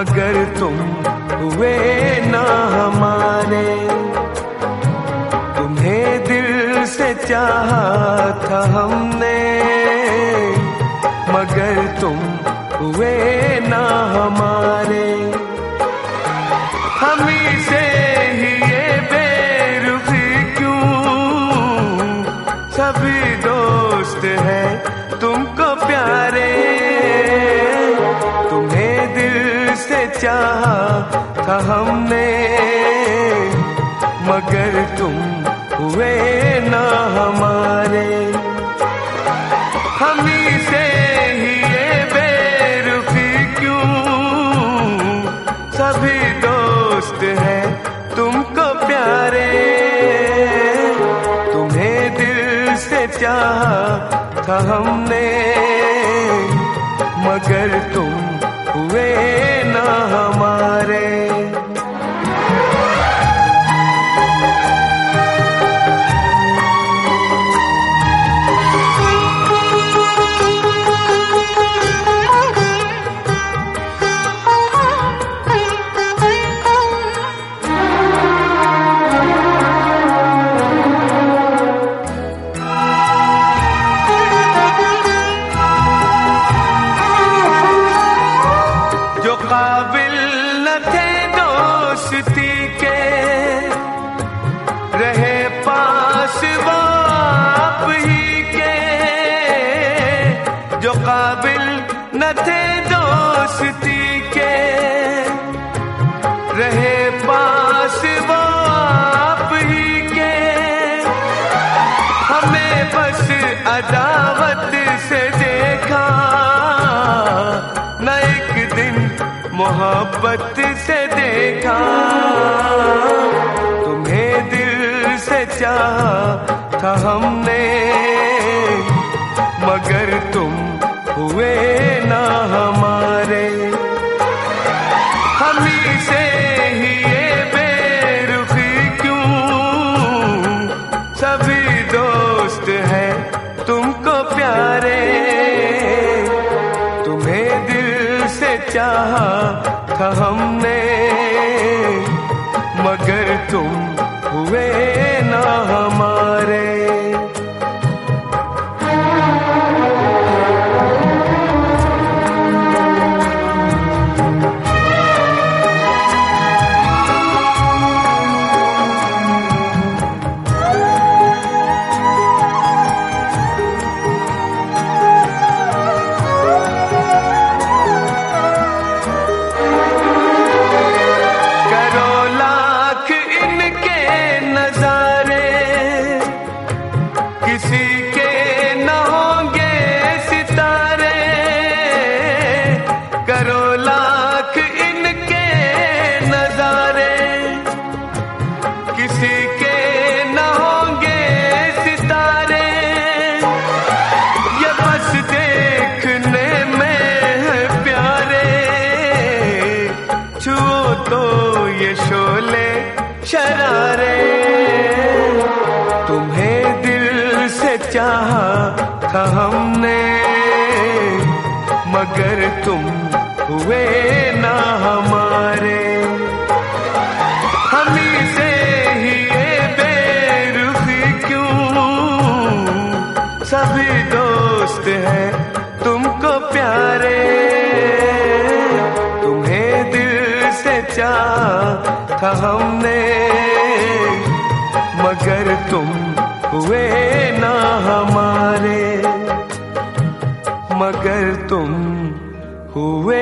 मगर तुम हुए ना हमारे। तुम्हें दिल से चाहा था हमने, मगर तुम हुए ना हमारे। हमी से ही ये बेरुखी क्यों, सभी दोस्त हैं तुमको प्यारे। तुम्हें दिल से चाहा था हमने, मगर तुम हुए ना हमारे। हमी से ही ये बेरुखी क्यों, सभी दोस्त हैं तुमको प्यारे। तुम्हें दिल से चाहा था हमने, मगर तुम हुए ना हमारे। जो काबिल न थे दोस्ती के, रहे पास वो आप ही के। जो काबिल न थे दोस्ती के, रहे पास वो आप ही के। हमें बस अदावत से देखा, न एक दिन मोहब्बत से देखा। तुम्हें दिल से चाहा था हमने, मगर तुम हुए ना हमारे। हमी से ही ये बेरुखी क्यों, सभी दोस्त हैं तुमको प्यारे। तुम्हें दिल से चाहा था हमने, मगर तुम हुए ना हमारे। किसी के न होंगे सितारे, करो लाख इनके नजारे। किसी के न होंगे सितारे, ये बस देखने में है प्यारे। छुओ तो ये शोले शरारे। तुम्हें दिल से चाहा था हमने, मगर तुम हुए ना हमारे। हमी से ही ये बेरुखी क्यों, सभी दोस्त हैं तुमको प्यारे। तुम्हें दिल से चाहा था हमने, मगर तुम हुए ना हमारे। मगर तुम हुए